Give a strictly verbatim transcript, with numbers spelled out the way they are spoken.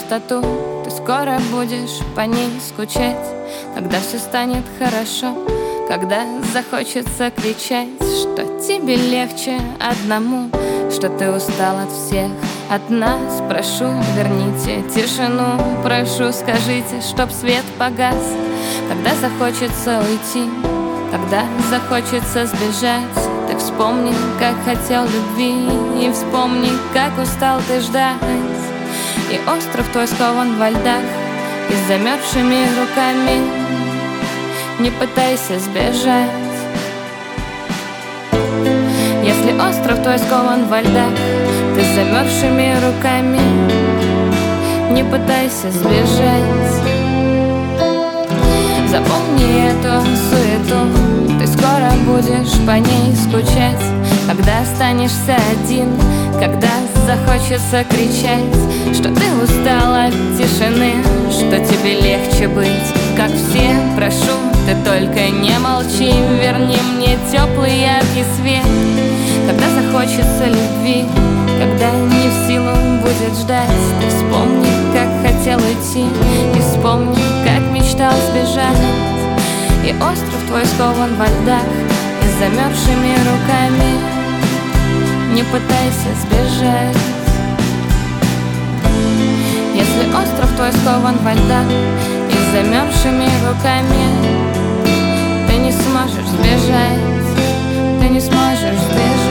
пустоту. Ты скоро будешь по ней скучать, когда все станет хорошо, когда захочется кричать, что тебе легче одному, что ты устал от всех, от нас. Прошу, верните тишину, прошу, скажите, чтоб свет погас. Когда захочется уйти, когда захочется сбежать, ты вспомни, как хотел любви, и вспомни, как устал ты ждать. И остров твой скован во льдах, и с замерзшими руками не пытайся сбежать. Если остров твой скован во льдах, ты с замерзшими руками не пытайся сбежать. Запомни эту суету, ты скоро будешь по ней скучать, когда останешься один, когда захочется кричать, что ты устал от тишины, что тебе легче быть, как все. Прошу, ты только не молчи, верни мне теплый яркий свет. Когда захочется любви, когда не в силу будет ждать, ты вспомни, как хотел уйти, и вспомни, как мечтал сбежать. И остров твой скован во льдах, и с замерзшими руками не пытайся сбежать. Если остров твой скован во льдах, и с замерзшими руками ты не сможешь сбежать, ты не сможешь сбежать.